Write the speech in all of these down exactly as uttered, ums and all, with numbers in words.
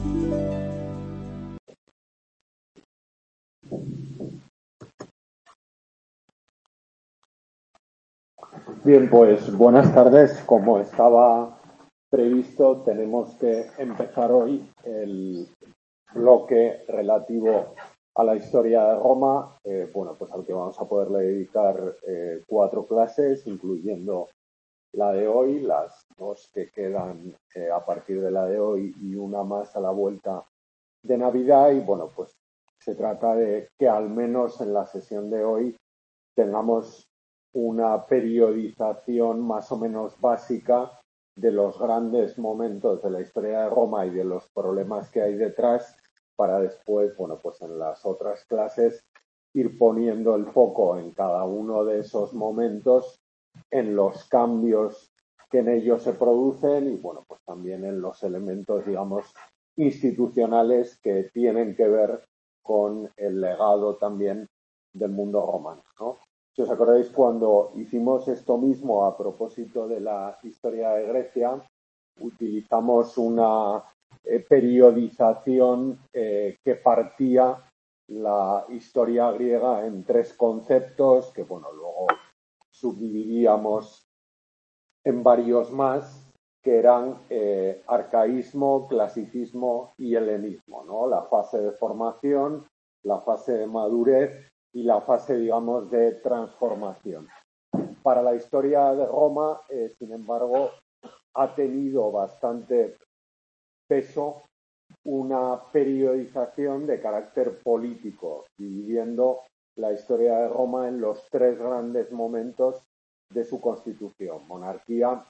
Bien, pues buenas tardes. Como estaba previsto, tenemos que empezar hoy el bloque relativo a la historia de Roma, eh, bueno, pues al que vamos a poderle dedicar eh, cuatro clases, incluyendo la de hoy, las dos que quedan eh, a partir de la de hoy y una más a la vuelta de Navidad. Y bueno, pues se trata de que al menos en la sesión de hoy tengamos una periodización más o menos básica de los grandes momentos de la historia de Roma y de los problemas que hay detrás, para después, bueno, pues en las otras clases ir poniendo el foco en cada uno de esos momentos, en los cambios que en ellos se producen y, bueno, pues también en los elementos, digamos, institucionales que tienen que ver con el legado también del mundo romano, ¿no? Si os acordáis, cuando hicimos esto mismo a propósito de la historia de Grecia, utilizamos una eh, periodización eh, que partía la historia griega en tres conceptos que, bueno, luego subdividíamos en varios más, que eran eh, arcaísmo, clasicismo y helenismo, ¿no? La fase de formación, la fase de madurez y la fase, digamos, de transformación. Para la historia de Roma, eh, sin embargo, ha tenido bastante peso una periodización de carácter político, dividiendo la historia de Roma en los tres grandes momentos de su constitución: monarquía,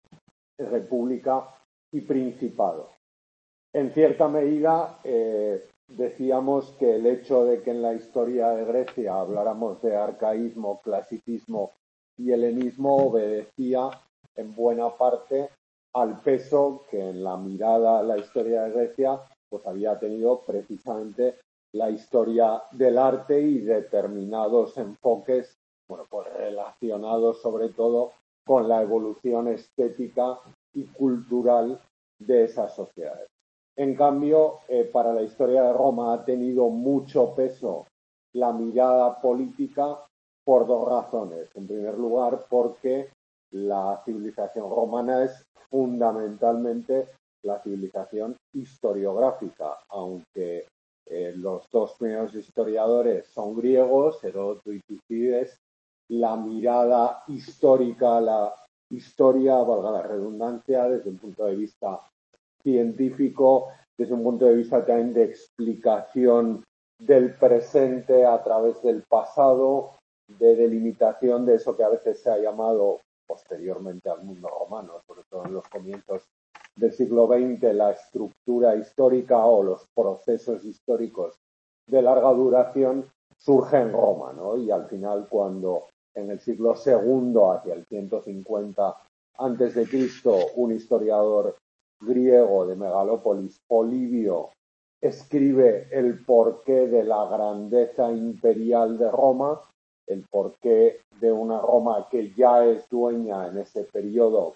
república y principado. En cierta medida, eh, decíamos que el hecho de que en la historia de Grecia habláramos de arcaísmo, clasicismo y helenismo obedecía en buena parte al peso que en la mirada a la historia de Grecia pues había tenido precisamente la historia del arte y determinados enfoques, bueno, pues relacionados sobre todo con la evolución estética y cultural de esas sociedades. En cambio, eh, para la historia de Roma ha tenido mucho peso la mirada política por dos razones. En primer lugar, porque la civilización romana es fundamentalmente la civilización historiográfica, aunque eh, los dos primeros historiadores son griegos, Heródoto y Tucídides. La mirada histórica, la historia, valga la redundancia, desde un punto de vista científico, desde un punto de vista también de explicación del presente a través del pasado, de delimitación de eso que a veces se ha llamado posteriormente al mundo romano, sobre todo en los comienzos del siglo veinte, la estructura histórica o los procesos históricos de larga duración, surge en Roma, ¿no? Y al final, cuando en el siglo segundo, hacia el ciento cincuenta antes de Cristo, un historiador griego de Megalópolis, Polibio, escribe el porqué de la grandeza imperial de Roma, el porqué de una Roma que ya es dueña en ese periodo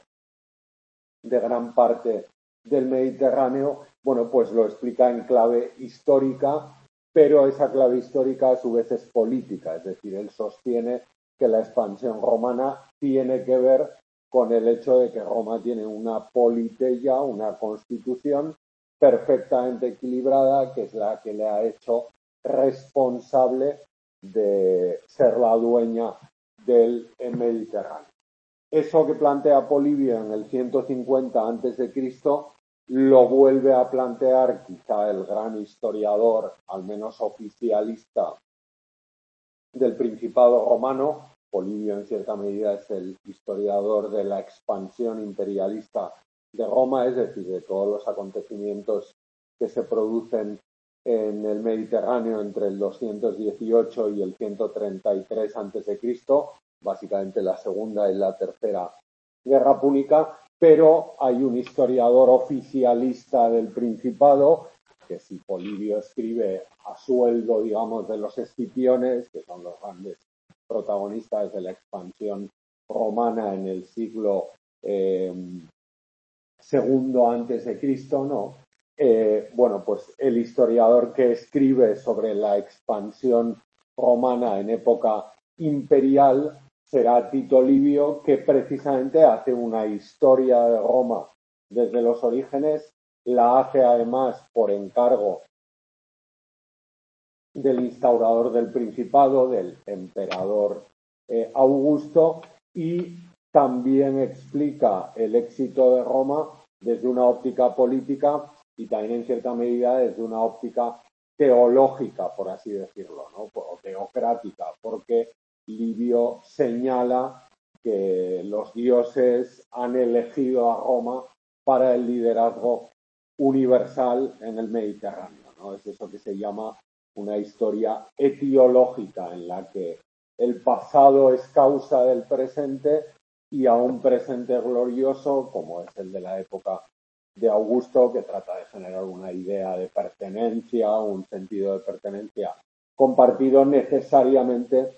de gran parte del Mediterráneo. Bueno, pues lo explica en clave histórica, pero esa clave histórica a su vez es política, es decir, él sostiene que la expansión romana tiene que ver con el hecho de que Roma tiene una politeia, una constitución perfectamente equilibrada, que es la que le ha hecho responsable de ser la dueña del Mediterráneo. Eso que plantea Polibio en el ciento cincuenta antes de Cristo lo vuelve a plantear quizá el gran historiador, al menos oficialista, del Principado romano. Polibio en cierta medida es el historiador de la expansión imperialista de Roma, es decir, de todos los acontecimientos que se producen en el Mediterráneo entre el doscientos dieciocho y el ciento treinta y tres antes de Cristo, básicamente la Segunda y la Tercera Guerra Púnica, pero hay un historiador oficialista del Principado, que si Polibio escribe a sueldo, digamos, de los escipiones, que son los grandes protagonistas de la expansión romana en el siglo eh, segundo antes de Cristo, ¿no? eh, bueno, pues el historiador que escribe sobre la expansión romana en época imperial será Tito Livio, que precisamente hace una historia de Roma desde los orígenes, la hace además por encargo del instaurador del Principado, del emperador eh, Augusto, y también explica el éxito de Roma desde una óptica política y también en cierta medida desde una óptica teológica, por así decirlo, ¿no? O teocrática, porque Livio señala que los dioses han elegido a Roma para el liderazgo universal en el Mediterráneo, ¿no? Es eso que se llama una historia etiológica en la que el pasado es causa del presente y a un presente glorioso, como es el de la época de Augusto, que trata de generar una idea de pertenencia, un sentido de pertenencia compartido, necesariamente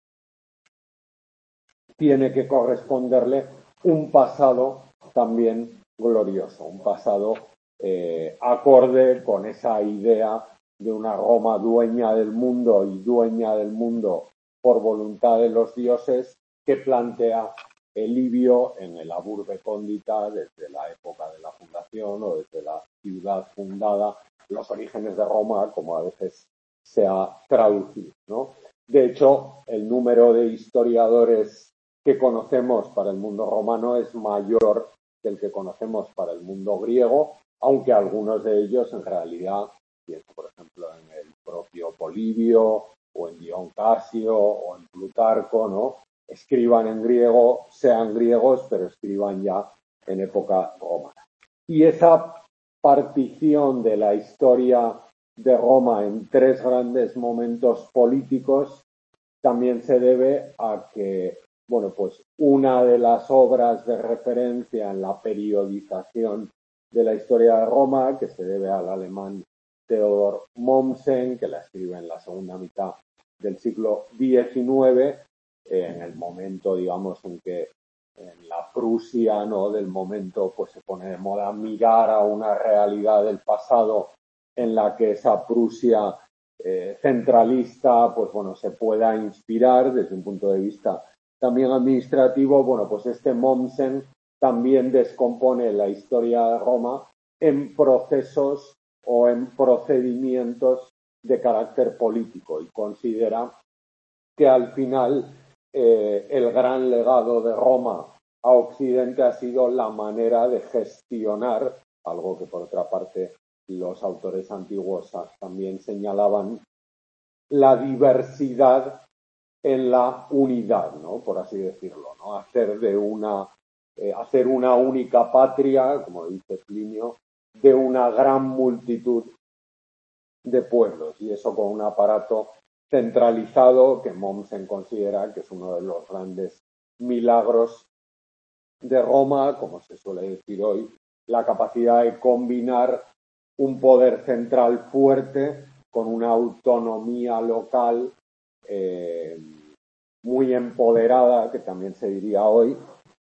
tiene que corresponderle un pasado también glorioso, un pasado eh, acorde con esa idea de una Roma dueña del mundo y dueña del mundo por voluntad de los dioses que plantea Livio en el Aburbe Condita desde la época de la fundación o desde la ciudad fundada, los orígenes de Roma, como a veces se ha traducido, ¿no? De hecho, el número de historiadores que conocemos para el mundo romano es mayor que el que conocemos para el mundo griego, aunque algunos de ellos en realidad, pienso por ejemplo en el propio Polibio o en Dion Casio o en Plutarco, ¿no? Escriban en griego, sean griegos, pero escriban ya en época romana. Y esa partición de la historia de Roma en tres grandes momentos políticos también se debe a que, bueno, pues una de las obras de referencia en la periodización de la historia de Roma, que se debe al alemán Theodor Mommsen, que la escribe en la segunda mitad del siglo diecinueve, eh, en el momento, digamos, en que en la Prusia, ¿no?, del momento, pues se pone de moda mirar a una realidad del pasado en la que esa Prusia eh, centralista, pues bueno, se pueda inspirar desde un punto de vista también administrativo. Bueno, pues este Mommsen también descompone la historia de Roma en procesos o en procedimientos de carácter político y considera que al final eh, el gran legado de Roma a Occidente ha sido la manera de gestionar, algo que por otra parte los autores antiguos también señalaban, la diversidad en la unidad, ¿no?, por así decirlo, ¿no? Hacer de una, eh, hacer una única patria, como dice Plinio, de una gran multitud de pueblos, y eso con un aparato centralizado que Mommsen considera que es uno de los grandes milagros de Roma, como se suele decir hoy, la capacidad de combinar un poder central fuerte con una autonomía local eh, muy empoderada, que también se diría hoy,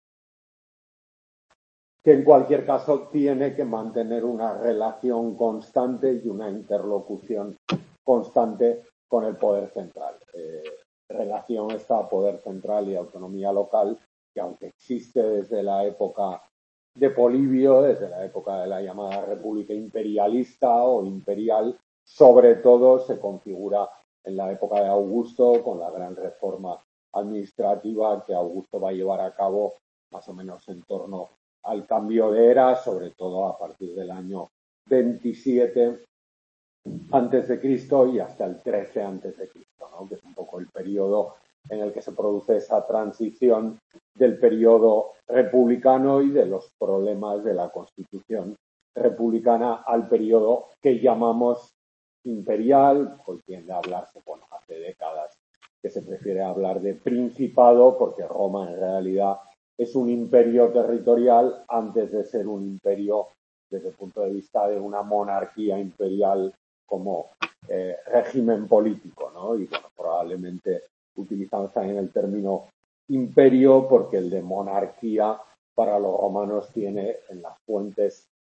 que en cualquier caso tiene que mantener una relación constante y una interlocución constante con el poder central. Eh, relación esta poder central y autonomía local, que aunque existe desde la época de Polibio, desde la época de la llamada República Imperialista o Imperial, sobre todo se configura en la época de Augusto con la gran reforma administrativa que Augusto va a llevar a cabo más o menos en torno al cambio de era, sobre todo a partir del año veintisiete antes de Cristo y hasta el trece antes de Cristo, ¿no?, que es un poco el periodo en el que se produce esa transición del periodo republicano y de los problemas de la Constitución republicana al periodo que llamamos imperial. Hoy tiende a hablarse, bueno, hace décadas que se prefiere hablar de principado porque Roma en realidad es un imperio territorial antes de ser un imperio desde el punto de vista de una monarquía imperial como eh, régimen político, ¿no? Y bueno, probablemente utilizamos también el término imperio porque el de monarquía para los romanos tiene en las fuentes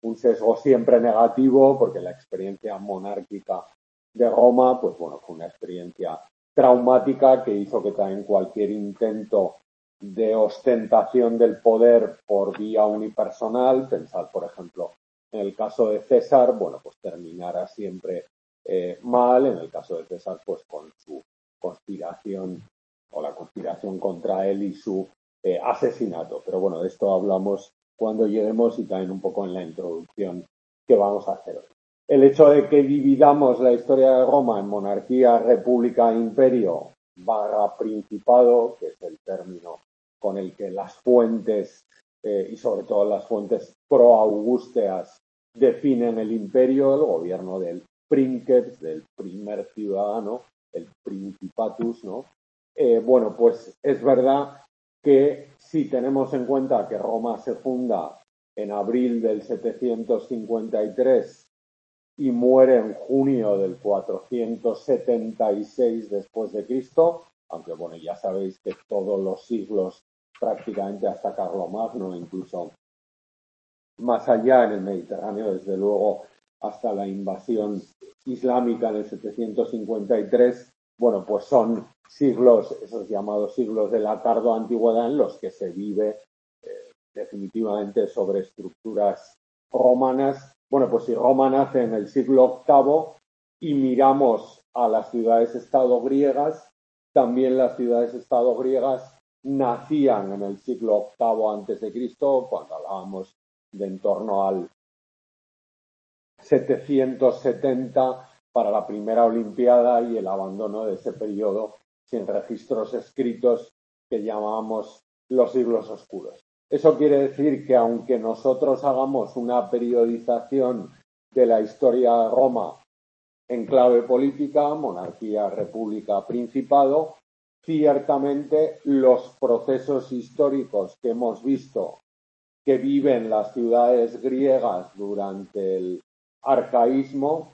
un sesgo siempre negativo, porque la experiencia monárquica de Roma, pues bueno, fue una experiencia traumática que hizo que también cualquier intento de ostentación del poder por vía unipersonal, pensar, por ejemplo, en el caso de César, bueno, pues terminara siempre eh, mal, en el caso de César, pues con su conspiración o la conspiración contra él y su eh, asesinato. Pero bueno, de esto hablamos cuando lleguemos y también un poco en la introducción que vamos a hacer hoy. El hecho de que dividamos la historia de Roma en monarquía, república, imperio, barra principado, que es el término con el que las fuentes eh, y sobre todo las fuentes pro-augusteas definen el imperio, el gobierno del princeps, del primer ciudadano, el principatus, ¿no? Eh, bueno, pues es verdad que si tenemos en cuenta que Roma se funda en abril del setecientos cincuenta y tres y muere en junio del cuatrocientos setenta y seis después de Cristo, aunque bueno, ya sabéis que todos los siglos prácticamente hasta Carlomagno, incluso más allá en el Mediterráneo, desde luego hasta la invasión islámica en el setecientos cincuenta y tres, bueno, pues son siglos, esos llamados siglos de la tardoantigüedad en los que se vive eh, definitivamente sobre estructuras romanas. Bueno, pues si Roma nace en el siglo octavo y miramos a las ciudades-estado griegas, también las ciudades-estado griegas nacían en el siglo octavo antes de Cristo, cuando hablábamos de en torno al setecientos setenta para la primera Olimpiada y el abandono de ese periodo sin registros escritos que llamábamos los siglos oscuros. Eso quiere decir que aunque nosotros hagamos una periodización de la historia de Roma en clave política, monarquía, república, principado, ciertamente los procesos históricos que hemos visto que viven las ciudades griegas durante el arcaísmo,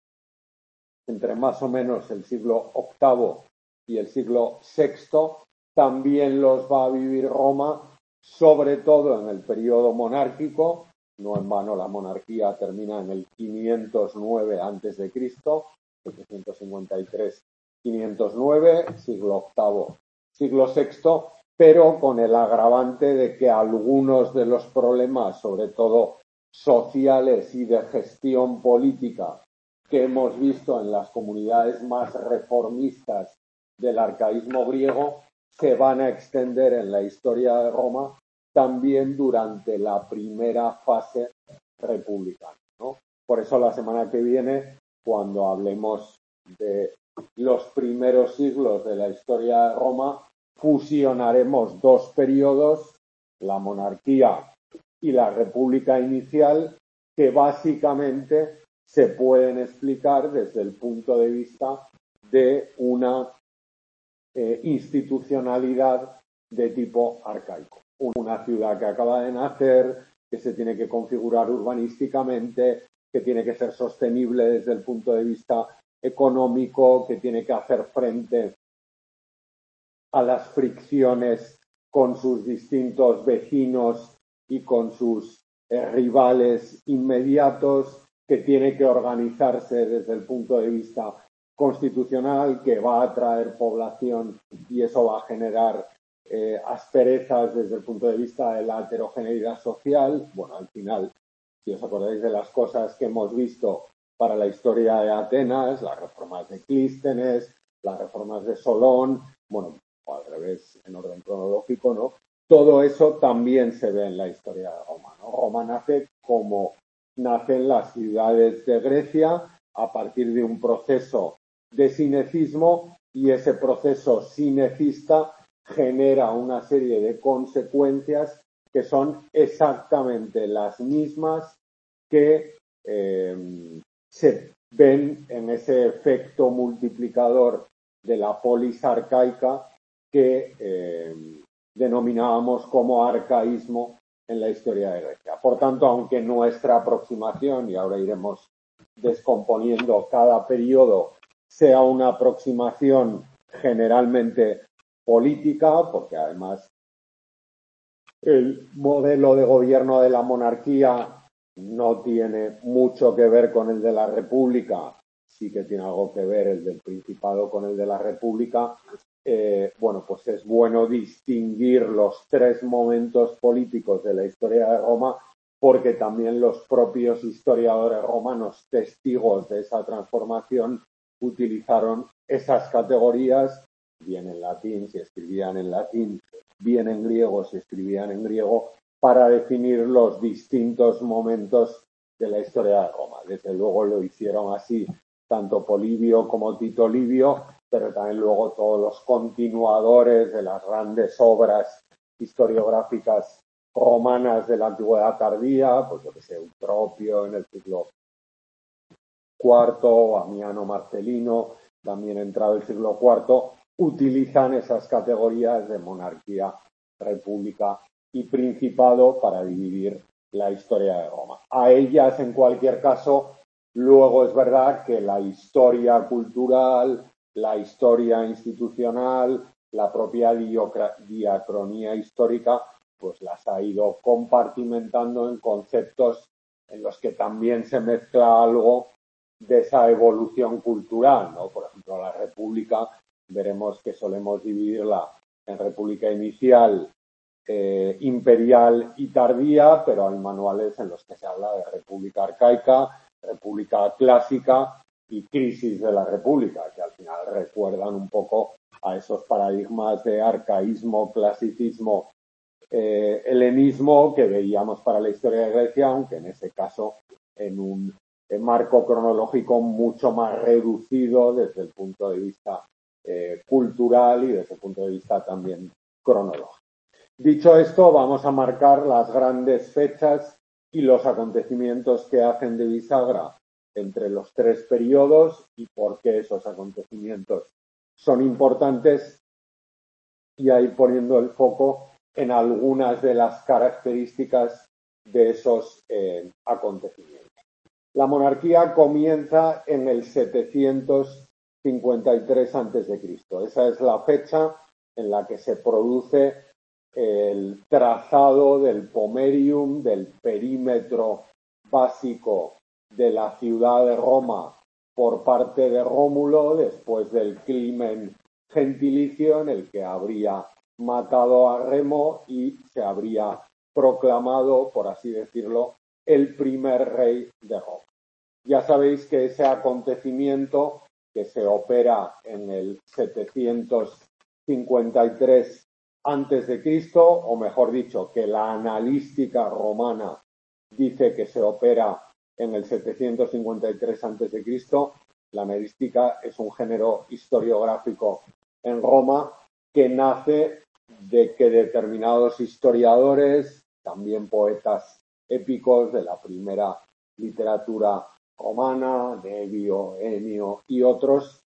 entre más o menos el siglo octavo y el siglo sexto, también los va a vivir Roma, sobre todo en el periodo monárquico. No en vano la monarquía termina en el quinientos nueve antes de Cristo, setecientos cincuenta y tres quinientos nueve, siglo octavo, siglo sexto, pero con el agravante de que algunos de los problemas, sobre todo sociales y de gestión política, que hemos visto en las comunidades más reformistas del arcaísmo griego, se van a extender en la historia de Roma también durante la primera fase republicana, ¿no? Por eso la semana que viene, cuando hablemos de los primeros siglos de la historia de Roma, fusionaremos dos periodos, la monarquía y la república inicial, que básicamente se pueden explicar desde el punto de vista de una eh, institucionalidad de tipo arcaico. Una ciudad que acaba de nacer, que se tiene que configurar urbanísticamente, que tiene que ser sostenible desde el punto de vista económico, que tiene que hacer frente a las fricciones con sus distintos vecinos y con sus eh, rivales inmediatos, que tiene que organizarse desde el punto de vista constitucional, que va a atraer población y eso va a generar eh, asperezas desde el punto de vista de la heterogeneidad social. Bueno, al final, si os acordáis de las cosas que hemos visto para la historia de Atenas, las reformas de Clístenes, las reformas de Solón, bueno, o al revés, en orden cronológico, ¿no? Todo eso también se ve en la historia de Roma, ¿no? Roma nace como nacen las ciudades de Grecia a partir de un proceso de sinecismo, y ese proceso sinecista genera una serie de consecuencias que son exactamente las mismas que eh, se ven en ese efecto multiplicador de la polis arcaica que eh, denominábamos como arcaísmo en la historia de Grecia. Por tanto, aunque nuestra aproximación, y ahora iremos descomponiendo cada periodo, sea una aproximación generalmente política, porque además el modelo de gobierno de la monarquía no tiene mucho que ver con el de la República, sí que tiene algo que ver el del Principado con el de la República. Eh, bueno, pues es bueno distinguir los tres momentos políticos de la historia de Roma, porque también los propios historiadores romanos, testigos de esa transformación, utilizaron esas categorías, bien en latín, si escribían en latín, bien en griego, si escribían en griego, para definir los distintos momentos de la historia de Roma. Desde luego lo hicieron así tanto Polibio como Tito Livio, pero también luego todos los continuadores de las grandes obras historiográficas romanas de la antigüedad tardía, pues yo que sé, Eutropio en el siglo cuarto, Amiano Marcelino, también entrado el siglo cuarto, utilizan esas categorías de monarquía, república y principado para dividir la historia de Roma. A ellas, en cualquier caso, luego es verdad que la historia cultural, la historia institucional, la propia diacronía histórica, pues las ha ido compartimentando en conceptos en los que también se mezcla algo de esa evolución cultural, ¿no? Por ejemplo, la República, veremos que solemos dividirla en República inicial, eh, imperial y tardía, pero hay manuales en los que se habla de República arcaica, República clásica y crisis de la República, que al final recuerdan un poco a esos paradigmas de arcaísmo, clasicismo, eh, helenismo que veíamos para la historia de Grecia, aunque en ese caso en un en marco cronológico mucho más reducido desde el punto de vista eh, cultural y desde el punto de vista también cronológico. Dicho esto, vamos a marcar las grandes fechas y los acontecimientos que hacen de bisagra entre los tres periodos y por qué esos acontecimientos son importantes, y ahí poniendo el foco en algunas de las características de esos eh, acontecimientos. La monarquía comienza en el setecientos cincuenta y tres antes de Cristo. Esa es la fecha en la que se produce el trazado del pomerium, del perímetro básico de la ciudad de Roma por parte de Rómulo, después del crimen gentilicio en el que habría matado a Remo y se habría proclamado, por así decirlo, el primer rey de Roma. Ya sabéis que ese acontecimiento que se opera en el setecientos cincuenta y tres antes de Cristo, o mejor dicho, que la analística romana dice que se opera en el setecientos cincuenta y tres antes de Cristo. La analística es un género historiográfico en Roma que nace de que determinados historiadores, también poetas épicos de la primera literatura romana, Nevio, Enio y otros,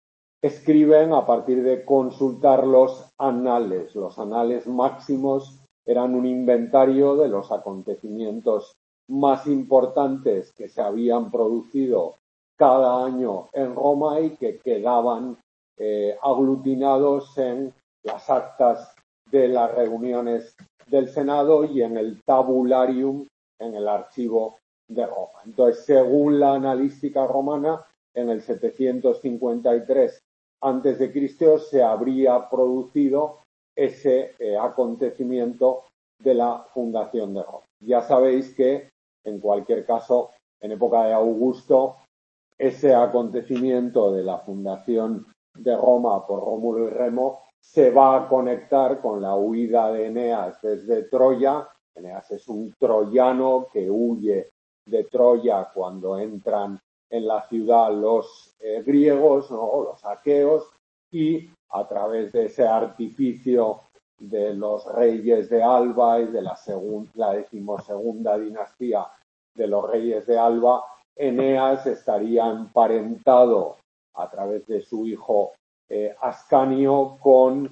escriben a partir de consultar los anales. Los anales máximos eran un inventario de los acontecimientos más importantes que se habían producido cada año en Roma y que quedaban eh, aglutinados en las actas de las reuniones del Senado y en el tabularium, en el archivo de Roma. Entonces, según la analística romana, en el setecientos cincuenta y tres antes de Cristo se habría producido ese eh, acontecimiento de la fundación de Roma. Ya sabéis que, en cualquier caso, en época de Augusto, ese acontecimiento de la fundación de Roma por Rómulo y Remo se va a conectar con la huida de Eneas desde Troya. Eneas es un troyano que huye de Troya cuando entran en la ciudad los eh, griegos, ¿no? Los aqueos, y a través de ese artificio de los reyes de Alba y de la, segun, la decimosegunda dinastía de los reyes de Alba, Eneas estaría emparentado a través de su hijo eh, Ascanio con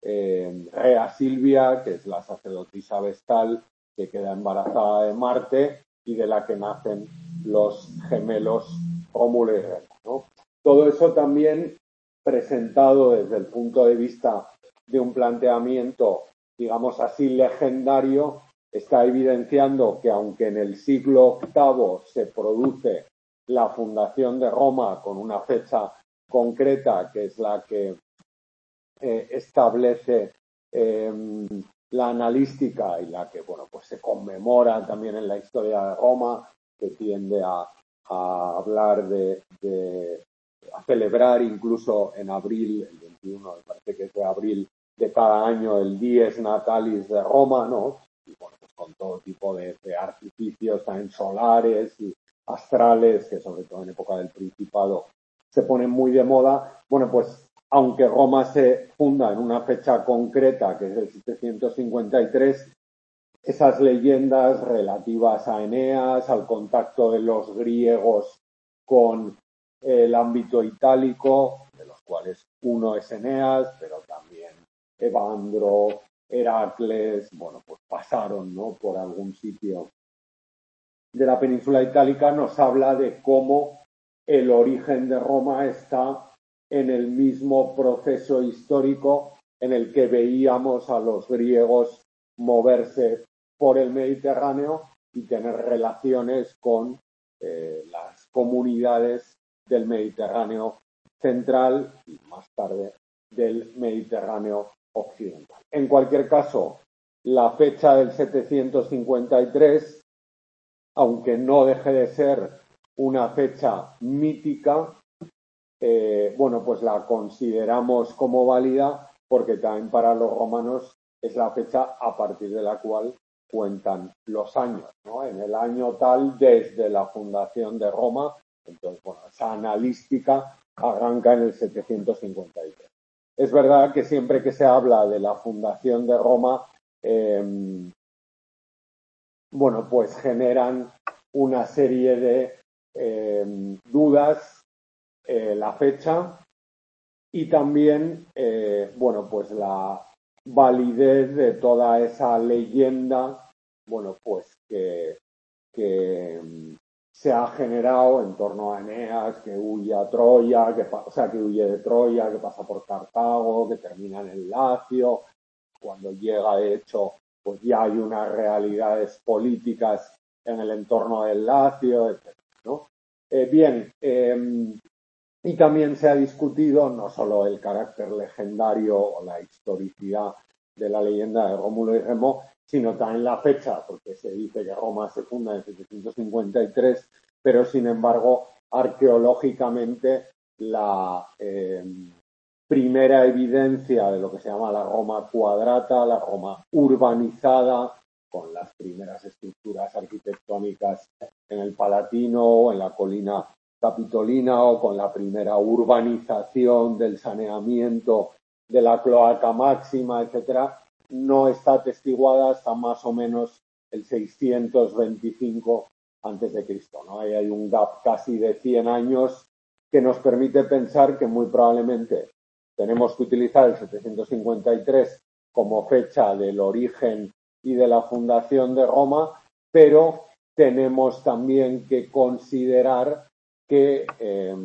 eh, Rea Silvia, que es la sacerdotisa vestal que queda embarazada de Marte y de la que nacen los gemelos Rómulo y Remo, ¿no? Todo eso también presentado desde el punto de vista de un planteamiento, digamos así, legendario, está evidenciando que aunque en el siglo octavo se produce la fundación de Roma con una fecha concreta, que es la que eh, establece eh, la analística y la que, bueno, pues se conmemora también en la historia de Roma, que tiende a, a hablar de, de, a celebrar incluso en abril, el veintiuno, me parece que es de abril de cada año, el Dies Natalis de Roma, ¿no? Y bueno, pues con todo tipo de, de artificios también solares y astrales, que sobre todo en época del Principado se ponen muy de moda. Bueno, pues aunque Roma se funda en una fecha concreta, que es el setecientos cincuenta y tres, esas leyendas relativas a Eneas, al contacto de los griegos con el ámbito itálico, de los cuales uno es Eneas, pero también Evandro, Heracles, bueno, pues pasaron, ¿no?, por algún sitio de la península itálica, nos habla de cómo el origen de Roma está en el mismo proceso histórico en el que veíamos a los griegos moverse por el Mediterráneo y tener relaciones con eh, las comunidades del Mediterráneo central y más tarde del Mediterráneo occidental. En cualquier caso, la fecha del setecientos cincuenta y tres, aunque no deje de ser una fecha mítica, eh, bueno, pues la consideramos como válida porque también para los romanos es la fecha a partir de la cual cuentan los años, ¿no? En el año tal, desde la fundación de Roma, entonces, bueno, esa analística arranca en el setecientos cincuenta y tres. Es verdad que siempre que se habla de la fundación de Roma, eh, bueno, pues generan una serie de eh, dudas, eh, la fecha y también, eh, bueno, pues la validez de toda esa leyenda, bueno, pues que, que se ha generado en torno a Eneas, que huye a Troya, que, o sea, que huye de Troya, que pasa por Cartago, que termina en el Lacio. Cuando llega, de hecho, pues ya hay unas realidades políticas en el entorno del Lacio, etcétera, ¿no? Eh, bien, eh, y también se ha discutido no solo el carácter legendario o la historicidad de la leyenda de Rómulo y Remo, sino también la fecha, porque se dice que Roma se funda en setecientos cincuenta y tres, pero sin embargo, arqueológicamente, la eh, primera evidencia de lo que se llama la Roma cuadrata, la Roma urbanizada, con las primeras estructuras arquitectónicas en el Palatino o en la colina capitolina, o con la primera urbanización del saneamiento de la cloaca máxima, etcétera, no está atestiguada hasta más o menos el seiscientos veinticinco antes de Cristo, ¿no? Ahí hay un gap casi de cien años que nos permite pensar que muy probablemente tenemos que utilizar el setecientos cincuenta y tres como fecha del origen y de la fundación de Roma, pero tenemos también que considerar que eh,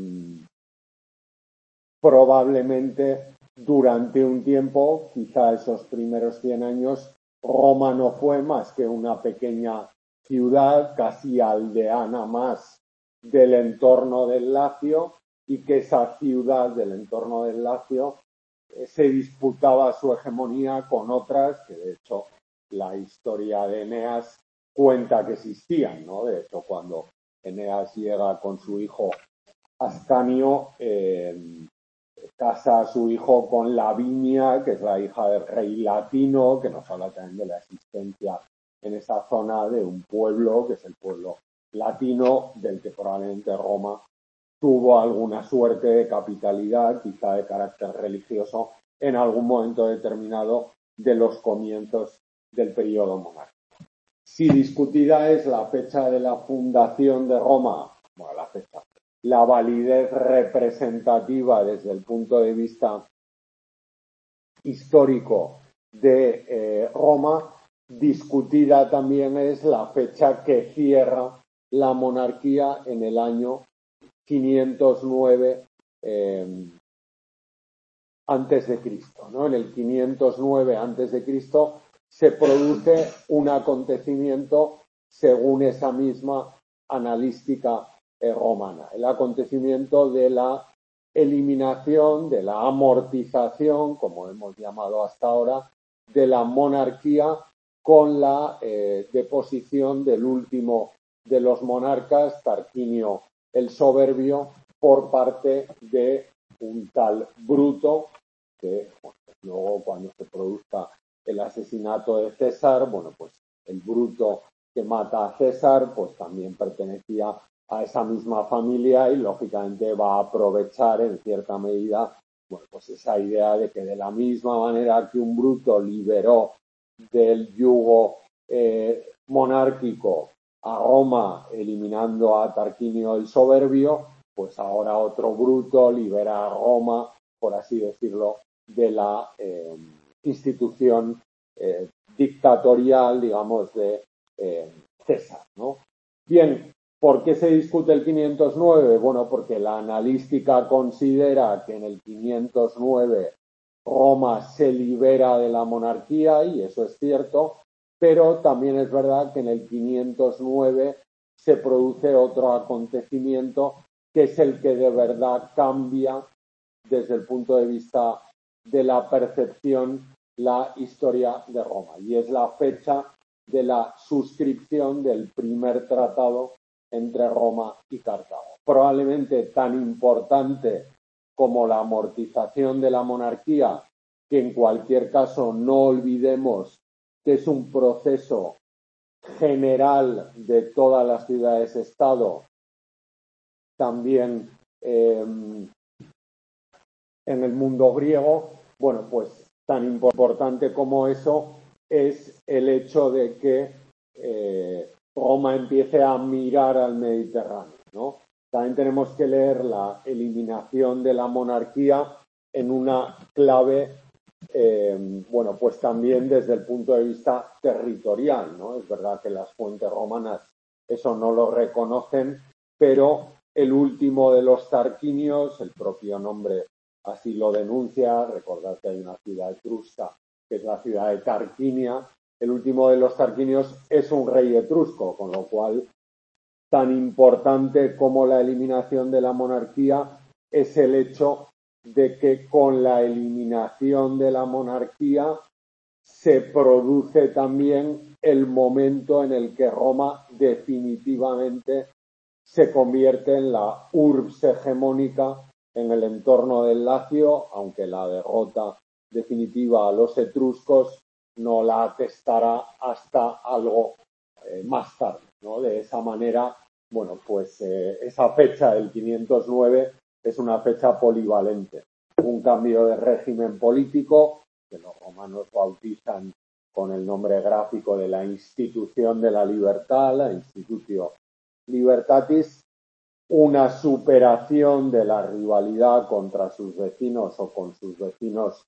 probablemente durante un tiempo, quizá esos primeros cien años, Roma no fue más que una pequeña ciudad, casi aldeana más del entorno del Lacio, y que esa ciudad del entorno del Lacio eh, se disputaba su hegemonía con otras, que de hecho la historia de Eneas cuenta que existían, ¿no? De hecho, cuando Eneas llega con su hijo Ascanio, eh, casa a su hijo con Lavinia, que es la hija del rey latino, que nos habla también de la existencia en esa zona de un pueblo, que es el pueblo latino, del que probablemente Roma tuvo alguna suerte de capitalidad, quizá de carácter religioso, en algún momento determinado de los comienzos del periodo monárquico. Si discutida es la fecha de la fundación de Roma, bueno, la fecha, la validez representativa desde el punto de vista histórico de eh, Roma, discutida también es la fecha que cierra la monarquía en el año quinientos nueve eh, antes de Cristo, ¿no? En el quinientos nueve antes de Cristo se produce un acontecimiento según esa misma analística eh, romana, el acontecimiento de la eliminación, de la amortización, como hemos llamado hasta ahora, de la monarquía con la eh, deposición del último de los monarcas, Tarquinio el Soberbio, por parte de un tal Bruto, que bueno, luego cuando se produzca el asesinato de César, bueno, pues el Bruto que mata a César, pues también pertenecía a esa misma familia y lógicamente va a aprovechar en cierta medida, bueno, pues esa idea de que de la misma manera que un Bruto liberó del yugo eh, monárquico a Roma eliminando a Tarquinio el Soberbio, pues ahora otro Bruto libera a Roma, por así decirlo, de la eh, institución eh, dictatorial, digamos, de eh, César, ¿no? Bien, ¿por qué se discute el quinientos nueve? Bueno, porque la analística considera que en el quinientos nueve Roma se libera de la monarquía, y eso es cierto, pero también es verdad que en el quinientos nueve se produce otro acontecimiento que es el que de verdad cambia desde el punto de vista de la percepción la historia de Roma, y es la fecha de la suscripción del primer tratado entre Roma y Cartago. Probablemente tan importante como la amortización de la monarquía, que en cualquier caso no olvidemos que es un proceso general de todas las ciudades-estado, también eh, en el mundo griego. Bueno, pues tan importante como eso es el hecho de que eh, Roma empiece a mirar al Mediterráneo, ¿no? También tenemos que leer la eliminación de la monarquía en una clave, eh, bueno, pues también desde el punto de vista territorial, ¿no? Es verdad que las fuentes romanas eso no lo reconocen, pero el último de los tarquinios, el propio nombre así lo denuncia, recordad que hay una ciudad etrusca que es la ciudad de Tarquinia, el último de los tarquinios es un rey etrusco, con lo cual tan importante como la eliminación de la monarquía es el hecho de que con la eliminación de la monarquía se produce también el momento en el que Roma definitivamente se convierte en la urbs hegemónica en el entorno del Lacio, aunque la derrota definitiva a los etruscos no la atestará hasta algo eh, más tarde, ¿no? De esa manera, bueno, pues eh, esa fecha del quinientos nueve es una fecha polivalente. Un cambio de régimen político, que los romanos bautizan con el nombre gráfico de la institución de la libertad, la Institutio Libertatis, una superación de la rivalidad contra sus vecinos o con sus vecinos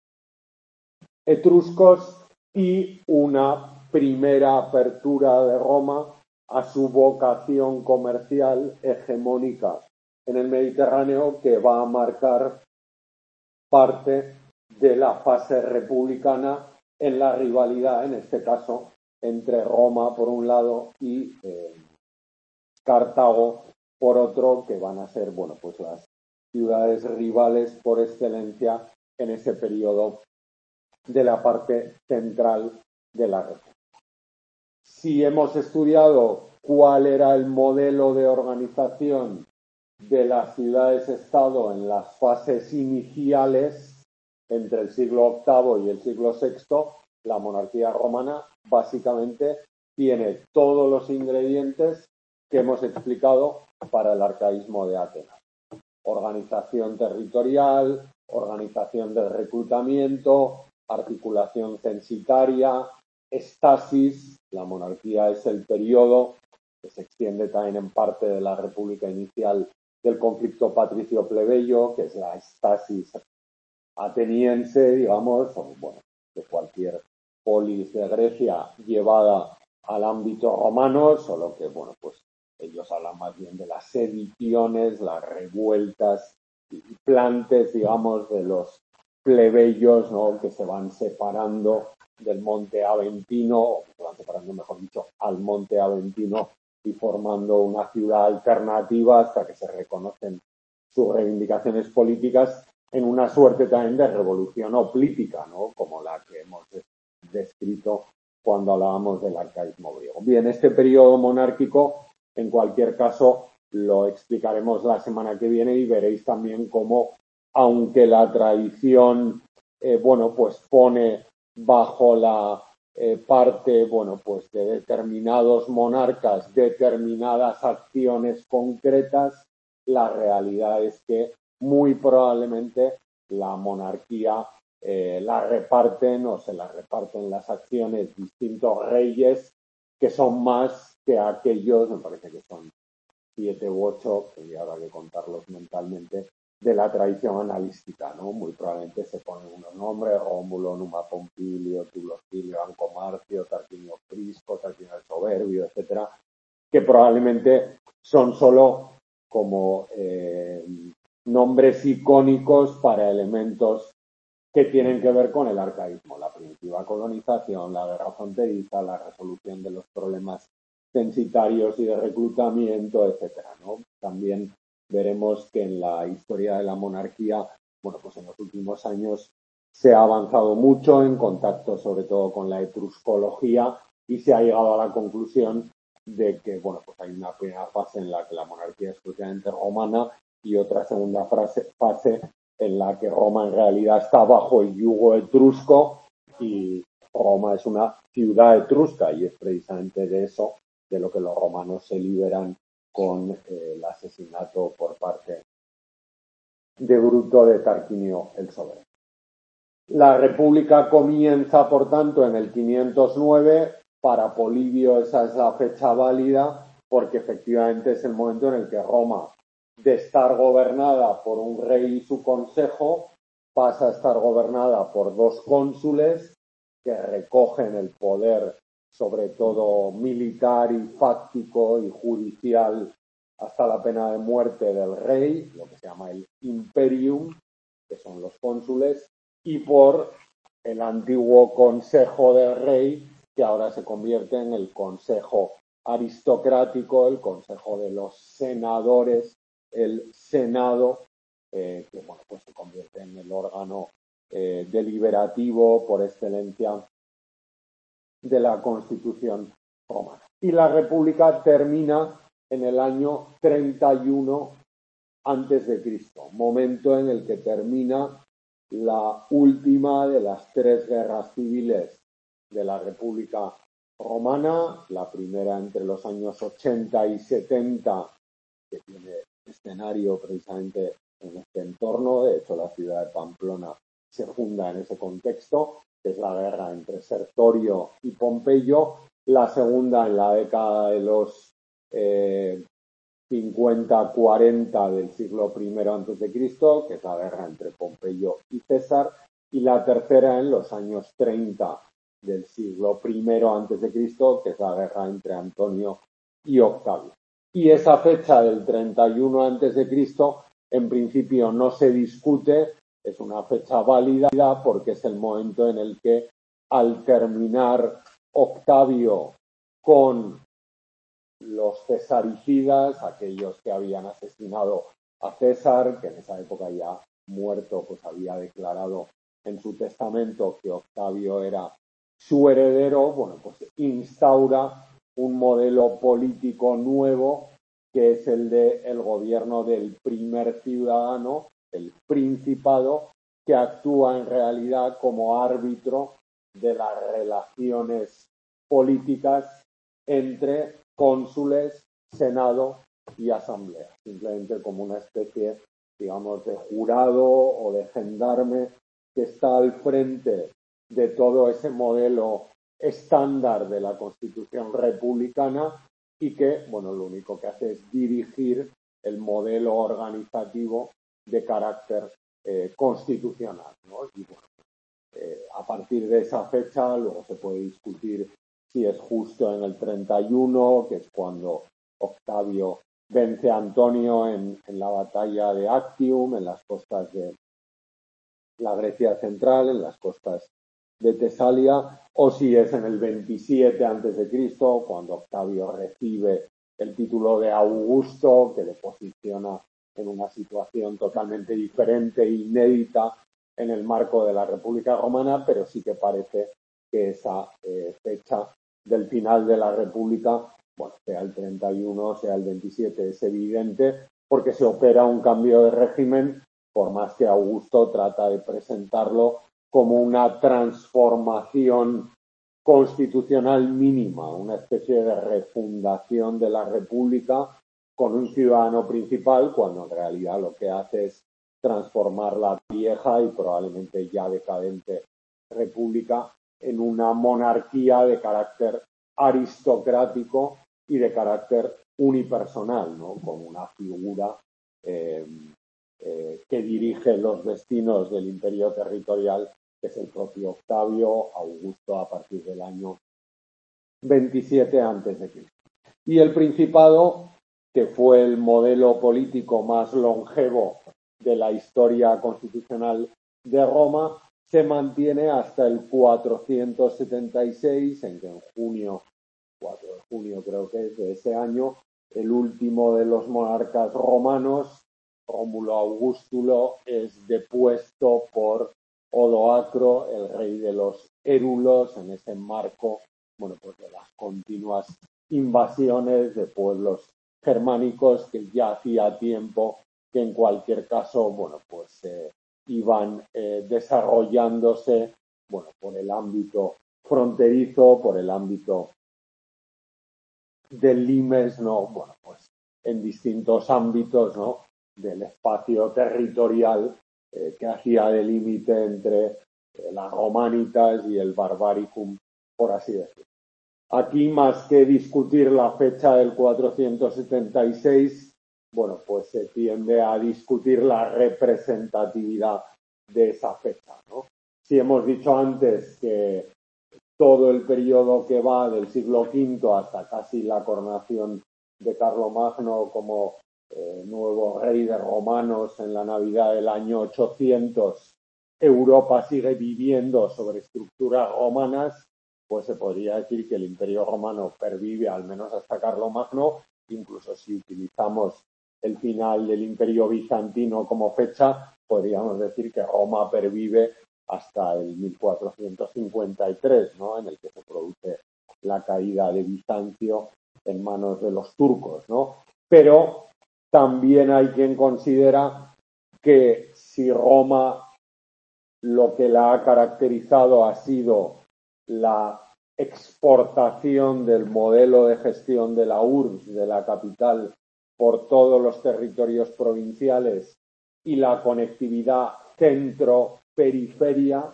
etruscos y una primera apertura de Roma a su vocación comercial hegemónica en el Mediterráneo, que va a marcar parte de la fase republicana en la rivalidad, en este caso, entre Roma por un lado y eh, Cartago por otro, que van a ser, bueno, pues las ciudades rivales por excelencia en ese periodo de la parte central de la República. Si hemos estudiado cuál era el modelo de organización de las ciudades-estado en las fases iniciales entre el siglo octavo y el siglo sexto, la monarquía romana básicamente tiene todos los ingredientes que hemos explicado para el arcaísmo de Atenas. Organización territorial, organización del reclutamiento, articulación censitaria, estasis. La monarquía es el periodo que se extiende también en parte de la república inicial del conflicto patricio-plebeyo, que es la estasis ateniense, digamos, o bueno, de cualquier polis de Grecia llevada al ámbito romano, solo que, bueno, pues ellos hablan más bien de las sediciones, las revueltas y plantes, digamos, de los plebeyos, ¿no?, que se van separando del monte Aventino, separando, mejor dicho, al monte Aventino y formando una ciudad alternativa hasta que se reconocen sus reivindicaciones políticas en una suerte también de revolución política, ¿no? Como la que hemos descrito cuando hablábamos del arcaísmo griego. Bien, este periodo monárquico, en cualquier caso, lo explicaremos la semana que viene y veréis también cómo, aunque la tradición, eh, bueno, pues pone bajo la eh, parte, bueno, pues de determinados monarcas, determinadas acciones concretas, la realidad es que muy probablemente la monarquía eh, la reparten o se la reparten las acciones distintos reyes que son más que aquellos, me parece que son siete u ocho, que habrá que contarlos mentalmente, de la tradición analística, ¿no? Muy probablemente se ponen unos nombres: Rómulo, Numa Pompilio, Tulo Silio, Anco Marcio, Tarquinio Prisco, Tarquinio el Soberbio, etcétera, que probablemente son solo como eh, nombres icónicos para elementos que tienen que ver con el arcaísmo, la primitiva colonización, la guerra fronteriza, la resolución de los problemas censitarios y de reclutamiento, etcétera, ¿no? También veremos que en la historia de la monarquía, bueno, pues en los últimos años se ha avanzado mucho en contacto sobre todo con la etruscología y se ha llegado a la conclusión de que, bueno, pues hay una primera fase en la que la monarquía es exclusivamente romana y otra segunda fase, fase en la que Roma en realidad está bajo el yugo etrusco y Roma es una ciudad etrusca y es precisamente de eso de lo que los romanos se liberan con eh, el asesinato por parte de Bruto de Tarquinio el Soberbio. La República comienza, por tanto, en el quinientos nueve. Para Polibio esa es la fecha válida porque efectivamente es el momento en el que Roma, de estar gobernada por un rey y su consejo, pasa a estar gobernada por dos cónsules que recogen el poder, sobre todo militar y fáctico y judicial, hasta la pena de muerte del rey, lo que se llama el imperium, que son los cónsules, y por el antiguo consejo del rey, que ahora se convierte en el consejo aristocrático, el consejo de los senadores, el senado, eh, que bueno, pues se convierte en el órgano eh, deliberativo por excelencia de la Constitución romana. Y la República termina en el año treinta y uno antes de Cristo, momento en el que termina la última de las tres guerras civiles de la República Romana, la primera entre los años ochenta y setenta, que tiene escenario precisamente en este entorno. De hecho, la ciudad de Pamplona se funda en ese contexto, que es la guerra entre Sertorio y Pompeyo. La segunda en la década de los eh, cincuenta cuarenta del siglo primero antes de Cristo, que es la guerra entre Pompeyo y César, y la tercera en los años treinta del siglo primero antes de Cristo, que es la guerra entre Antonio y Octavio. Y esa fecha del treinta y uno antes de Cristo, en principio no se discute, es una fecha válida porque es el momento en el que, al terminar Octavio con los cesaricidas, aquellos que habían asesinado a César, que en esa época ya muerto, pues había declarado en su testamento que Octavio era su heredero, bueno, pues instaura un modelo político nuevo que es el de el gobierno del primer ciudadano, el principado, que actúa en realidad como árbitro de las relaciones políticas entre cónsules, senado y asamblea, simplemente como una especie, digamos, de jurado o de gendarme que está al frente de todo ese modelo estándar de la Constitución republicana y que, bueno, lo único que hace es dirigir el modelo organizativo de carácter eh, constitucional, ¿no? Y bueno, eh, a partir de esa fecha luego se puede discutir si es justo en el treinta y uno, que es cuando Octavio vence a Antonio en, en la batalla de Actium, en las costas de la Grecia central, en las costas de Tesalia, o si es en el veintisiete antes de Cristo, cuando Octavio recibe el título de Augusto, que le posiciona en una situación totalmente diferente e inédita en el marco de la República Romana, pero sí que parece que esa eh, fecha del final de la República, bueno, sea el treinta y uno, sea el veintisiete, es evidente, porque se opera un cambio de régimen, por más que Augusto trata de presentarlo como una transformación constitucional mínima, una especie de refundación de la República con un ciudadano principal, cuando en realidad lo que hace es transformar la vieja y probablemente ya decadente República en una monarquía de carácter aristocrático y de carácter unipersonal, ¿no? Como una figura eh, eh, que dirige los destinos del imperio territorial, que es el propio Octavio Augusto a partir del año veintisiete antes de Cristo. Y el Principado, que fue el modelo político más longevo de la historia constitucional de Roma, se mantiene hasta el cuatrocientos setenta y seis, en que en junio, cuatro de junio creo que es de ese año, el último de los monarcas romanos, Rómulo Augustulo, es depuesto por Odoacro, el rey de los Érulos, en ese marco, bueno, pues de las continuas invasiones de pueblos germánicos que ya hacía tiempo que en cualquier caso, bueno, pues eh, iban eh, desarrollándose, bueno, por el ámbito fronterizo, por el ámbito del limes, ¿no? Bueno, pues en distintos ámbitos, ¿no? Del espacio territorial eh, que hacía de límite entre eh, las romanitas y el barbaricum, por así decirlo. Aquí, más que discutir la fecha del cuatrocientos setenta y seis, bueno, pues se tiende a discutir la representatividad de esa fecha, ¿no? Si hemos dicho antes que todo el periodo que va del siglo quinto hasta casi la coronación de Carlomagno como eh, nuevo rey de romanos en la Navidad del año ochocientos, Europa sigue viviendo sobre estructuras romanas, pues se podría decir que el Imperio Romano pervive al menos hasta Carlomagno, incluso si utilizamos el final del Imperio Bizantino como fecha, podríamos decir que Roma pervive hasta el mil cuatrocientos cincuenta y tres, ¿no? En el que se produce la caída de Bizancio en manos de los turcos, ¿no? Pero también hay quien considera que si Roma lo que la ha caracterizado ha sido la exportación del modelo de gestión de la U R S S, de la capital, por todos los territorios provinciales y la conectividad centro-periferia,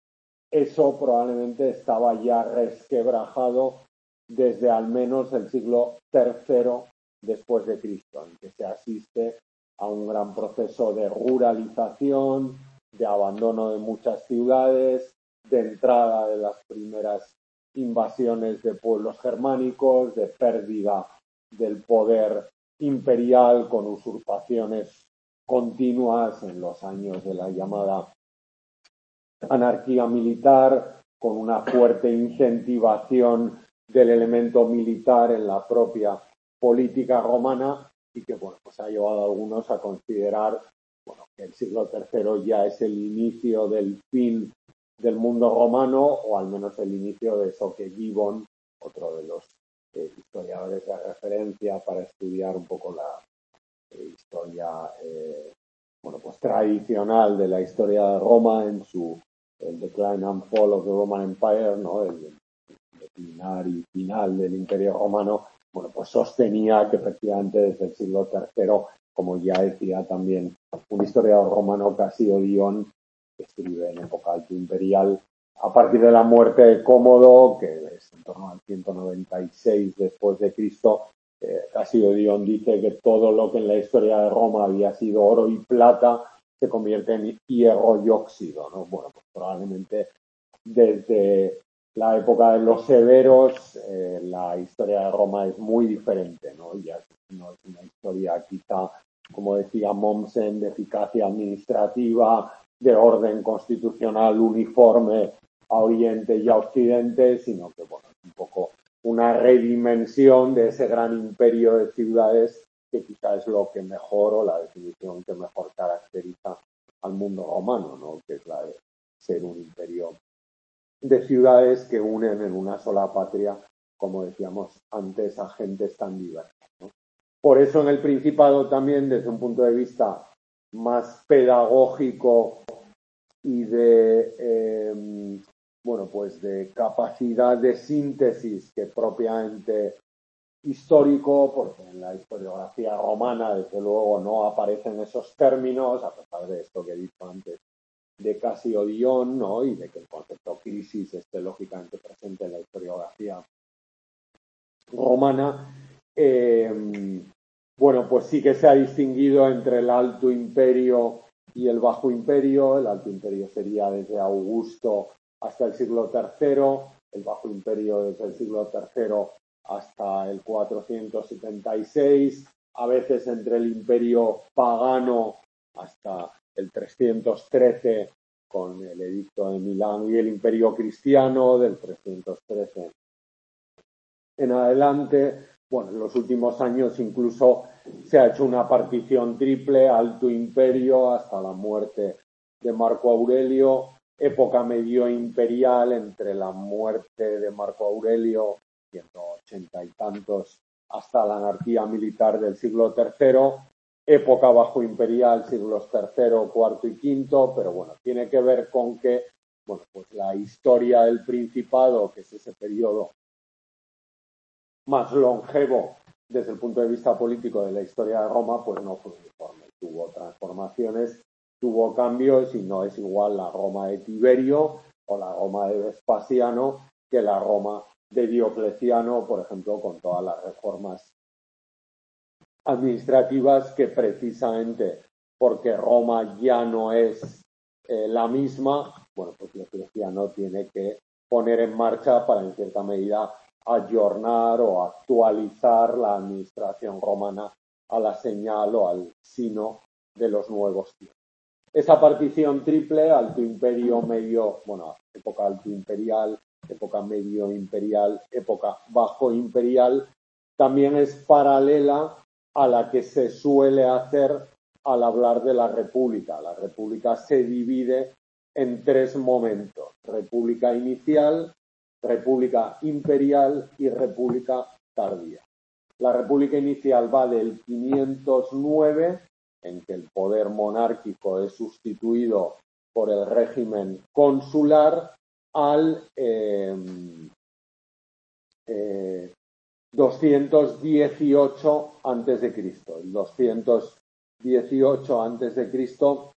eso probablemente estaba ya resquebrajado desde al menos el siglo tercero después de Cristo, en que se asiste a un gran proceso de ruralización, de abandono de muchas ciudades, de entrada de las primeras invasiones de pueblos germánicos, de pérdida del poder imperial con usurpaciones continuas en los años de la llamada anarquía militar, con una fuerte incentivación del elemento militar en la propia política romana y que, bueno, pues ha llevado a algunos a considerar, bueno, que el siglo tercero ya es el inicio del fin del mundo romano, o al menos el inicio de eso que Gibbon, otro de los eh, historiadores de referencia para estudiar un poco la eh, historia eh, bueno, pues tradicional de la historia de Roma en su el Decline and Fall of the Roman Empire, ¿no? El declinar y final del Imperio Romano, bueno, pues sostenía que efectivamente desde el siglo tercero, como ya decía también un historiador romano, Casio Dion, que escribe en época alto imperial, a partir de la muerte de Cómodo, que es en torno al ciento noventa y seis después de Cristo, eh, Casio Dion dice que todo lo que en la historia de Roma había sido oro y plata se convierte en hierro y óxido, ¿no? Bueno, pues probablemente desde la época de los severos, eh, la historia de Roma es muy diferente, ¿no? Ya no es una historia quizá, como decía Mommsen, de eficacia administrativa, de orden constitucional uniforme a Oriente y a Occidente, sino que, bueno, es un poco una redimensión de ese gran imperio de ciudades que quizá es lo que mejor, o la definición que mejor caracteriza al mundo romano, ¿no? Que es la de ser un imperio de ciudades que unen en una sola patria, como decíamos antes, a gentes tan diversas, ¿no? Por eso en el Principado también, desde un punto de vista más pedagógico y de, eh, bueno, pues de capacidad de síntesis que propiamente histórico, porque en la historiografía romana, desde luego, no aparecen esos términos, a pesar de esto que he dicho antes, de Casio Dion, ¿no? Y de que el concepto crisis esté lógicamente presente en la historiografía romana. Eh, bueno, pues sí que se ha distinguido entre el Alto Imperio y el Bajo Imperio. El Alto Imperio sería desde Augusto hasta el siglo tercero, el Bajo Imperio desde el siglo tercero hasta el cuatrocientos setenta y seis, a veces entre el Imperio pagano hasta el trescientos trece con el Edicto de Milán y el Imperio cristiano del trescientos trece en adelante. Bueno, en los últimos años incluso se ha hecho una partición triple, Alto Imperio hasta la muerte de Marco Aurelio, época medio imperial entre la muerte de Marco Aurelio, ciento ochenta y tantos, hasta la anarquía militar del siglo tercero, época bajo imperial, siglos tercero, cuarto y quinto, pero bueno, tiene que ver con que, bueno, pues la historia del Principado, que es ese periodo más longevo desde el punto de vista político de la historia de Roma, pues no fue uniforme. Tuvo transformaciones, tuvo cambios y no es igual la Roma de Tiberio o la Roma de Vespasiano que la Roma de Diocleciano, por ejemplo, con todas las reformas administrativas que precisamente porque Roma ya no es eh, la misma, bueno, pues Diocleciano tiene que poner en marcha para en cierta medida ayornar o actualizar la administración romana a la señal o al sino de los nuevos tiempos. Esa partición triple, alto imperio, medio, bueno, época alto imperial, época medio imperial, época bajo imperial, también es paralela a la que se suele hacer al hablar de la República. La República se divide en tres momentos: República inicial, República imperial y República tardía. La República inicial va del quinientos nueve, en que el poder monárquico es sustituido por el régimen consular, al eh, eh, doscientos dieciocho antes de Cristo. El doscientos dieciocho antes de Cristo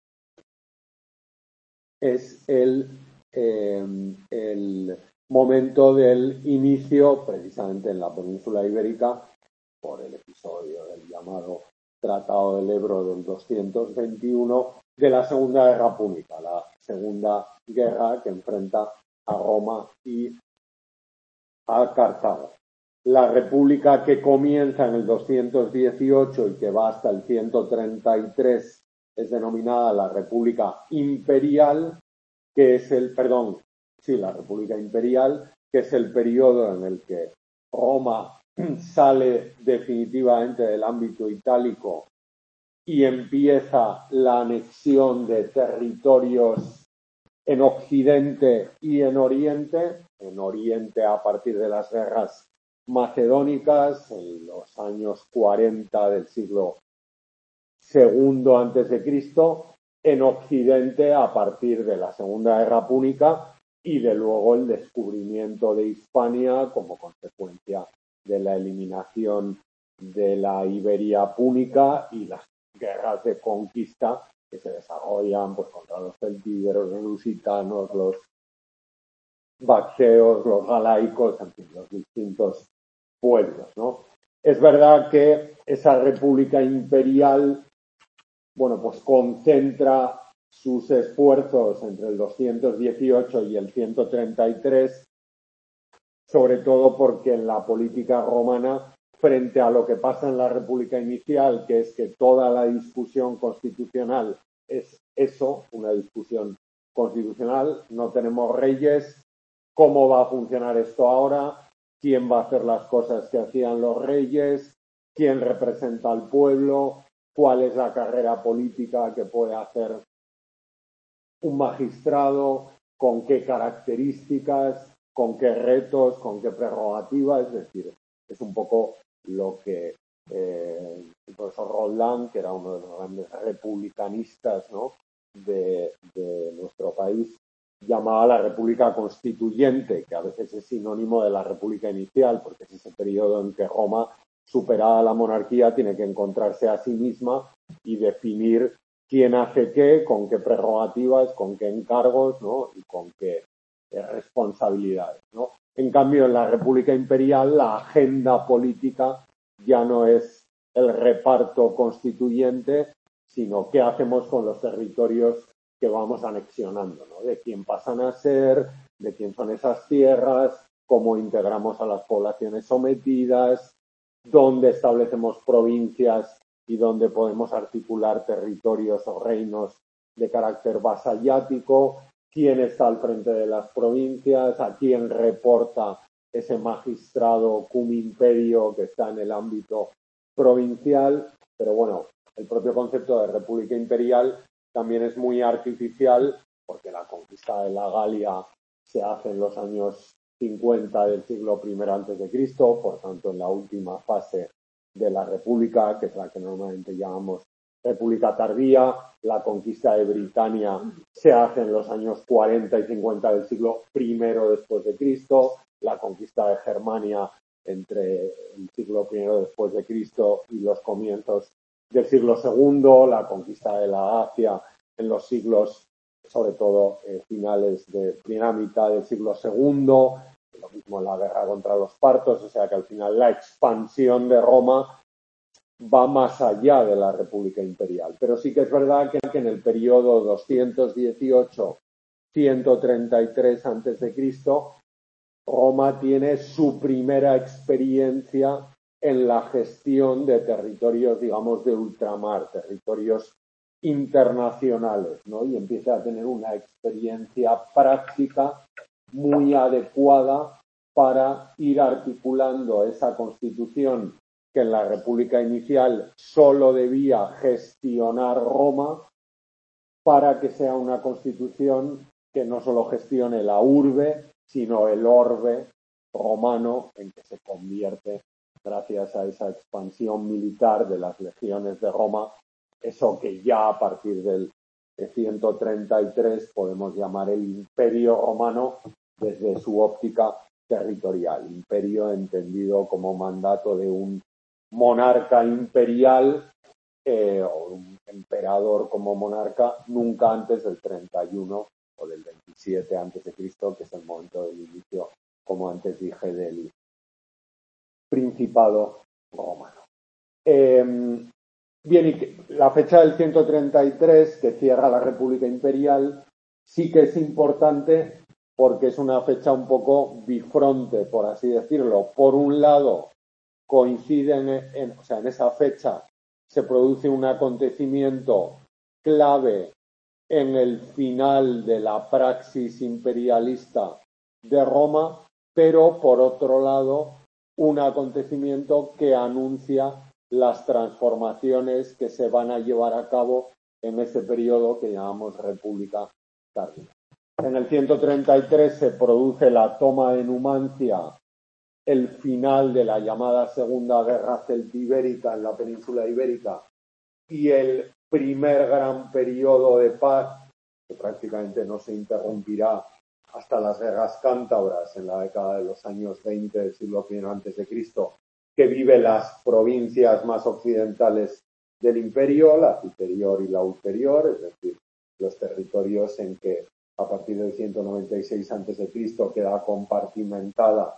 es el, eh, el momento del inicio, precisamente en la península ibérica, por el episodio del llamado Tratado del Ebro del doscientos veintiuno, de la Segunda Guerra Púnica, la segunda guerra que enfrenta a Roma y a Cartago. La república que comienza en el doscientos dieciocho y que va hasta el ciento treinta y tres es denominada la República Imperial, que es el, perdón, sí, la República Imperial, que es el periodo en el que Roma sale definitivamente del ámbito itálico y empieza la anexión de territorios en Occidente y en Oriente, en Oriente a partir de las guerras macedónicas, en los años cuarenta del siglo segundo antes de Cristo, en Occidente a partir de la Segunda Guerra Púnica y de luego el descubrimiento de Hispania como consecuencia de la eliminación de la Iberia púnica y las guerras de conquista que se desarrollan pues contra los celtíberos, los lusitanos, los bacceos, los galaicos, en fin, los distintos pueblos, ¿no? Es verdad que esa república imperial, bueno, pues concentra sus esfuerzos entre el doscientos dieciocho y el ciento treinta y tres, sobre todo porque en la política romana, frente a lo que pasa en la república inicial, que es que toda la discusión constitucional es eso, una discusión constitucional, no tenemos reyes, ¿cómo va a funcionar esto ahora? ¿Quién va a hacer las cosas que hacían los reyes? ¿Quién representa al pueblo? ¿Cuál es la carrera política que puede hacer un magistrado? ¿Con qué características? ¿Con qué retos? ¿Con qué prerrogativas? Es decir, es un poco lo que eh, el profesor Roldán, que era uno de los grandes republicanistas, ¿no?, de, de nuestro país, llamaba la República Constituyente, que a veces es sinónimo de la República Inicial, porque es ese periodo en que Roma, superada la monarquía, tiene que encontrarse a sí misma y definir quién hace qué, con qué prerrogativas, con qué encargos, ¿no?, y con qué eh, responsabilidades, ¿no? En cambio, en la República Imperial, la agenda política ya no es el reparto constituyente, sino qué hacemos con los territorios que vamos anexionando, ¿no? De quién pasan a ser, de quién son esas tierras, cómo integramos a las poblaciones sometidas, dónde establecemos provincias y dónde podemos articular territorios o reinos de carácter vasallático, quién está al frente de las provincias, a quién reporta ese magistrado cum imperio que está en el ámbito provincial. Pero bueno, el propio concepto de república imperial también es muy artificial, porque la conquista de la Galia se hace en los años cincuenta del siglo primero antes de Cristo, por tanto en la última fase de la República, que es la que normalmente llamamos República tardía. La conquista de Britania se hace en los años cuarenta y cincuenta del siglo primero después de Cristo. La conquista de Germania entre el siglo primero después de Cristo y los comienzos del siglo segundo. La conquista de la Asia en los siglos, sobre todo eh, finales de primera mitad del siglo segundo. Lo mismo la guerra contra los partos, o sea que al final la expansión de Roma va más allá de la República Imperial. Pero sí que es verdad que en el periodo doscientos dieciocho a ciento treinta y tres antes de Cristo, Roma tiene su primera experiencia en la gestión de territorios, digamos, de ultramar, territorios internacionales, ¿no? Y empieza a tener una experiencia práctica muy adecuada para ir articulando esa constitución que en la República Inicial solo debía gestionar Roma, para que sea una constitución que no solo gestione la urbe, sino el orbe romano, en que se convierte, gracias a esa expansión militar de las legiones de Roma, eso que ya a partir del ciento treinta y tres podemos llamar el Imperio Romano desde su óptica territorial. Imperio entendido como mandato de un monarca imperial eh, o un emperador como monarca nunca antes del treinta y uno o del veintisiete antes de Cristo, que es el momento del inicio, como antes dije, del Principado romano. Eh, bien, y la fecha del ciento treinta y tres, que cierra la República Imperial, sí que es importante porque es una fecha un poco bifronte, por así decirlo. Por un lado, coinciden en, o sea, en esa fecha se produce un acontecimiento clave en el final de la praxis imperialista de Roma, pero por otro lado un acontecimiento que anuncia las transformaciones que se van a llevar a cabo en ese periodo que llamamos República tardía. En el ciento treinta y tres se produce la toma de Numancia, el final de la llamada Segunda Guerra Celtibérica en la península ibérica y el primer gran periodo de paz, que prácticamente no se interrumpirá hasta las guerras cántabras en la década de los años veinte del siglo primero antes de Cristo, que vive las provincias más occidentales del imperio, la superior y la ulterior, es decir, los territorios en que a partir del ciento noventa y seis antes de Cristo queda compartimentada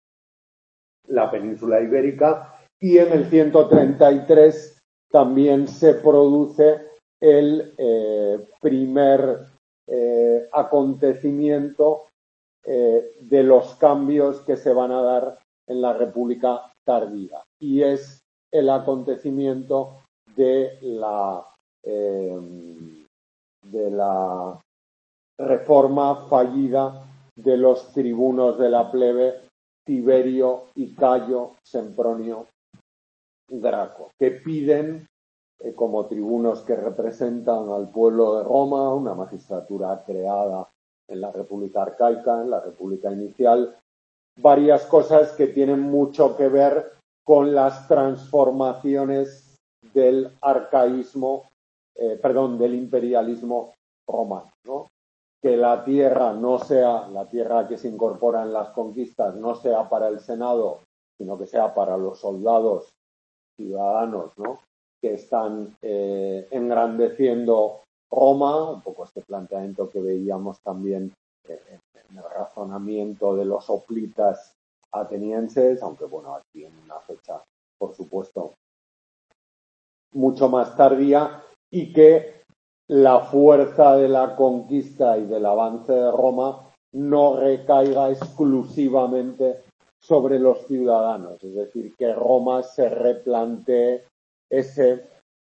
la península ibérica, y en el ciento treinta y tres también se produce el eh, primer eh, acontecimiento eh, de los cambios que se van a dar en la República tardía, y es el acontecimiento de la eh, de la reforma fallida de los tribunos de la plebe Tiberio y Cayo Sempronio Graco, que piden eh, como tribunos que representan al pueblo de Roma, una magistratura creada en la República Arcaica, en la República Inicial, varias cosas que tienen mucho que ver con las transformaciones del arcaísmo, eh, perdón, del imperialismo romano, ¿no? Que la tierra no sea, la tierra que se incorpora en las conquistas, no sea para el Senado, sino que sea para los soldados ciudadanos, ¿no? Que están eh, engrandeciendo Roma, un poco este planteamiento que veíamos también eh, en el razonamiento de los hoplitas atenienses, aunque bueno, aquí en una fecha, por supuesto, mucho más tardía, y que la fuerza de la conquista y del avance de Roma no recaiga exclusivamente sobre los ciudadanos, es decir, que Roma se replantee ese,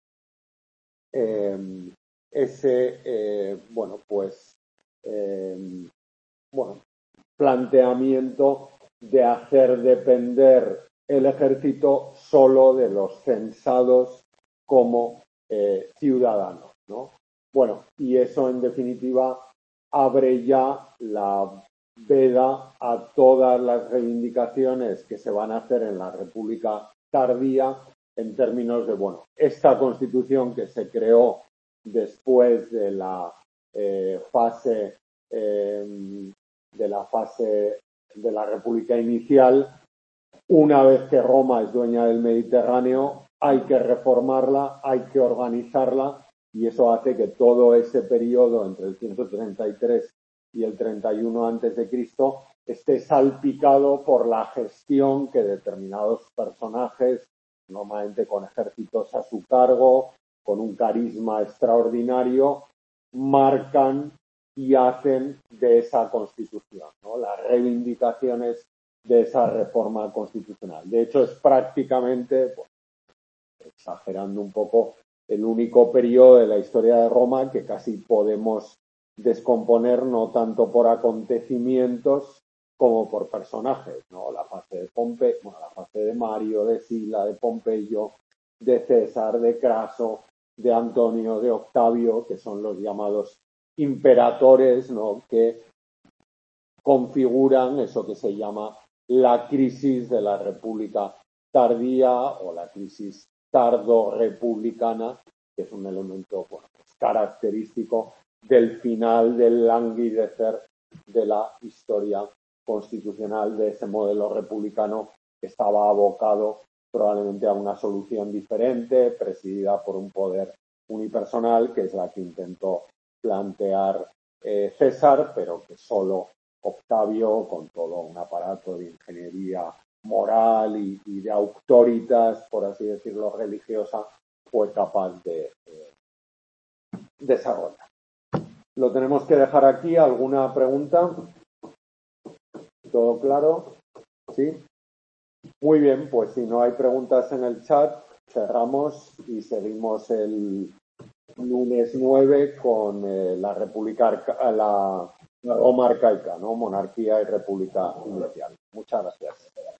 eh, ese eh, bueno, pues, eh, bueno, planteamiento de hacer depender el ejército solo de los censados como eh, ciudadanos, ¿no? Bueno, y eso en definitiva abre ya la veda a todas las reivindicaciones que se van a hacer en la República tardía en términos de, bueno, esta constitución que se creó después de la eh, fase eh, de la fase de la República Inicial, una vez que Roma es dueña del Mediterráneo, hay que reformarla, hay que organizarla, y eso hace que todo ese periodo entre el ciento treinta y tres y el treinta y uno antes de Cristo esté salpicado por la gestión que determinados personajes, normalmente con ejércitos a su cargo, con un carisma extraordinario, marcan y hacen de esa constitución, ¿no? Las reivindicaciones de esa reforma constitucional. De hecho, es prácticamente, pues, exagerando un poco, el único periodo de la historia de Roma que casi podemos descomponer no tanto por acontecimientos como por personajes, ¿no? La fase de Pompeyo, bueno, la fase de Mario, de Sila, de Pompeyo, de César, de Craso, de Antonio, de Octavio, que son los llamados imperatores, ¿no? Que configuran eso que se llama la crisis de la República tardía o la crisis tardo-republicana, que es un elemento, bueno, pues, característico del final del languidecer de la historia constitucional de ese modelo republicano que estaba abocado probablemente a una solución diferente, presidida por un poder unipersonal, que es la que intentó plantear eh, César, pero que solo Octavio, con todo un aparato de ingeniería moral y, y de autoritas, por así decirlo, religiosa, fue capaz de eh, desarrollar. Lo tenemos que dejar aquí. ¿Alguna pregunta? ¿Todo claro? ¿Sí? Muy bien, pues si no hay preguntas en el chat, cerramos y seguimos el lunes nueve con eh, la República Arca la Roma Arcaica, ¿no? Monarquía y República Inicial. Muchas gracias.